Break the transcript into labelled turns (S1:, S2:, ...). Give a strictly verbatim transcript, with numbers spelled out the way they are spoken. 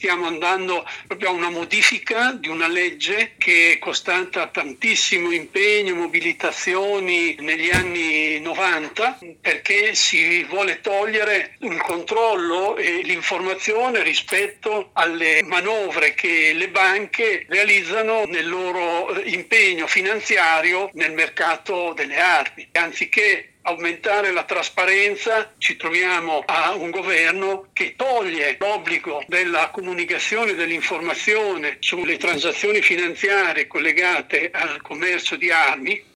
S1: stiamo andando proprio a una modifica di una legge che è costata tantissimo impegno, mobilitazioni negli anni novanta, perché si vuole togliere il controllo e l'informazione rispetto alle manovre che le banche realizzano nel loro impegno finanziario nel mercato delle armi. Anziché aumentare la trasparenza, ci troviamo a un governo che toglie l'obbligo della comunicazione dell'informazione sulle transazioni finanziarie collegate al commercio di armi